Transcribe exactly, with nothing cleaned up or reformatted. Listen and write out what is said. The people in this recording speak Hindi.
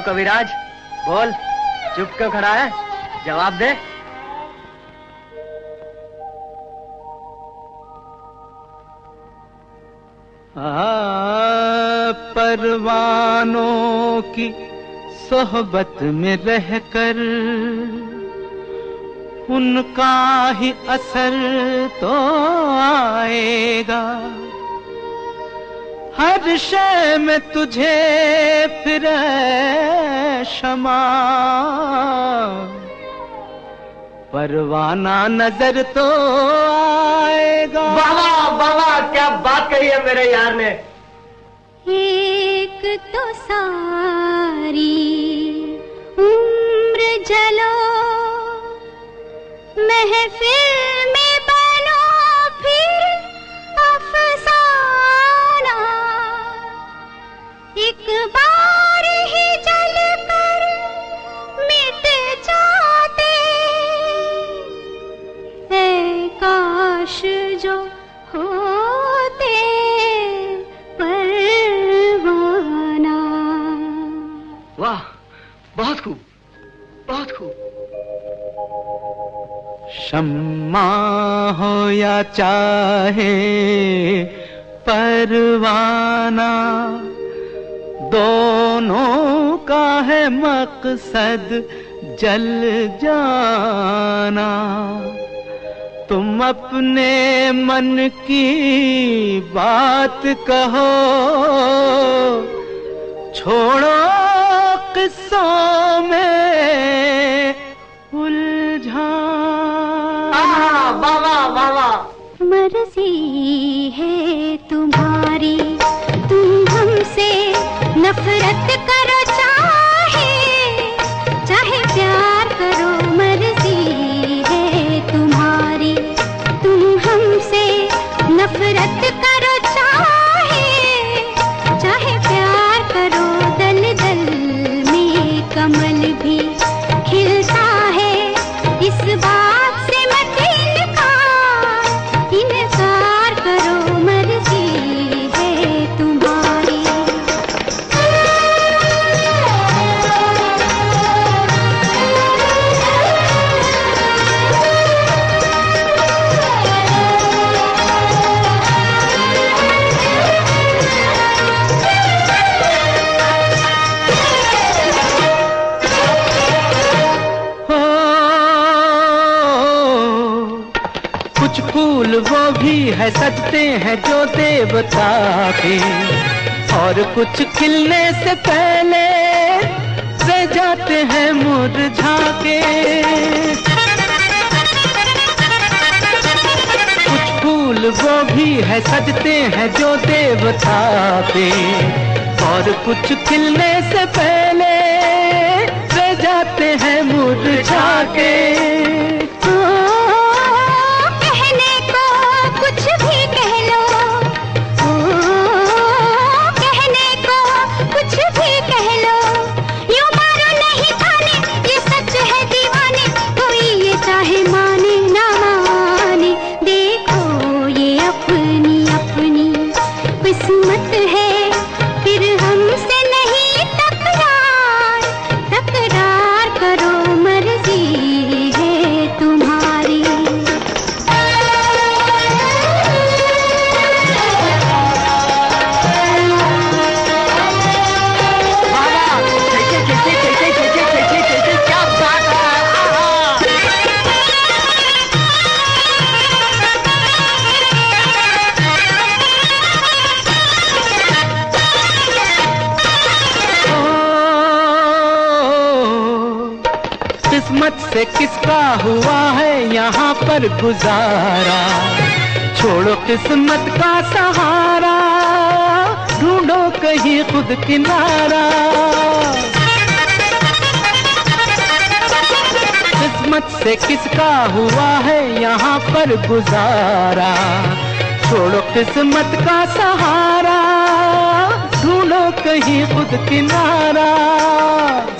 कविराज, बोल, चुप क्यों खड़ा है? जवाब दे। आ, परवानों की सोहबत में रहकर उनका ही असर तो आएगा। हर शय में तुझे फिर शमा, परवाना नजर तो आएगा। वाह वाह, क्या बात कही है मेरे यार ने। एक तो सारी उम्र जलो, महफिल में बनो फिर अफसाना। एक बार ही जल कर मिट जाते, ऐ काश जो होते परवाना। वाह, बहुत खूब, बहुत खूब। शम्मा हो या चाहे परवाना, दोनों का है मकसद जल जाना। तुम अपने मन की बात कहो, छोड़ो किस्सों में उलझाना। वाह वाह वाह वाह। मर्जी है तुम्हारी, तुम हमसे नफरत करो चाहे चाहे प्यार करो। मर्जी है तुम्हारी, तुम हमसे नफरत करो चाहे चाहे प्यार करो। दल दल में कमल भी खिलता है, इस बात से मत इनकार इनकार करो। मर्जी है तुम्हारी। कुछ फूल वो भी है सजते हैं जो देवता के, और कुछ खिलने से पहले रह जाते हैं मुरझा के। कुछ फूल वो भी है सजते हैं जो देवता के, और कुछ खिलने से पहले रह जाते हैं मुरझा के। किस्मत है फिर हमसे नहीं तकरार तकरार करो। मर्जी है तुम्हारी। क्या बात है। किस्मत से किसका हुआ है यहाँ पर गुजारा, छोड़ो किस्मत का सहारा, ढूंढो कहीं खुद किनारा। किस्मत से किसका हुआ है यहाँ पर गुजारा, छोड़ो किस्मत का सहारा, ढूंढो कहीं खुद किनारा।